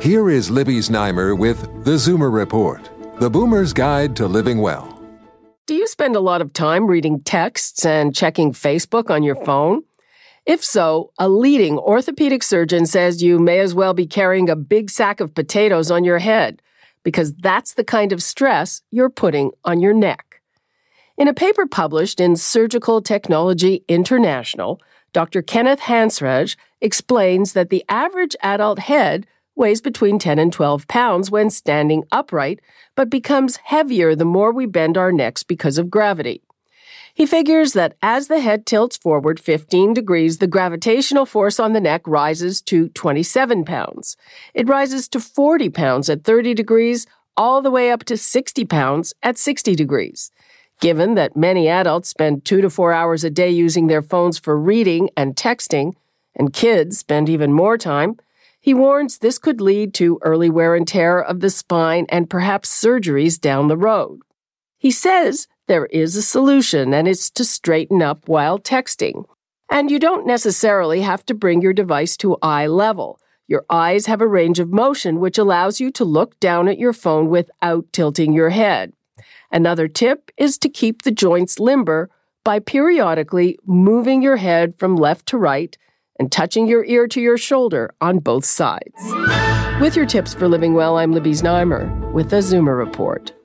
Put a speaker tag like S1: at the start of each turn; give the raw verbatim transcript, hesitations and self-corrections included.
S1: Here is Libby Znaimer with The Zoomer Report, the Boomer's Guide to Living Well.
S2: Do you spend a lot of time reading texts and checking Facebook on your phone? If so, a leading orthopedic surgeon says you may as well be carrying a big sack of potatoes on your head, because that's the kind of stress you're putting on your neck. In a paper published in Surgical Technology International, Doctor Kenneth Hansraj explains that the average adult head weighs between ten and twelve pounds when standing upright, but becomes heavier the more we bend our necks because of gravity. He figures that as the head tilts forward fifteen degrees, the gravitational force on the neck rises to twenty-seven pounds. It rises to forty pounds at thirty degrees, all the way up to sixty pounds at sixty degrees. Given that many adults spend two to four hours a day using their phones for reading and texting, and kids spend even more time, he warns this could lead to early wear and tear of the spine and perhaps surgeries down the road. He says there is a solution, and it's to straighten up while texting. And you don't necessarily have to bring your device to eye level. Your eyes have a range of motion which allows you to look down at your phone without tilting your head. Another tip is to keep the joints limber by periodically moving your head from left to right and touching your ear to your shoulder on both sides. With your tips for living well, I'm Libby Znaimer with the Zoomer Report.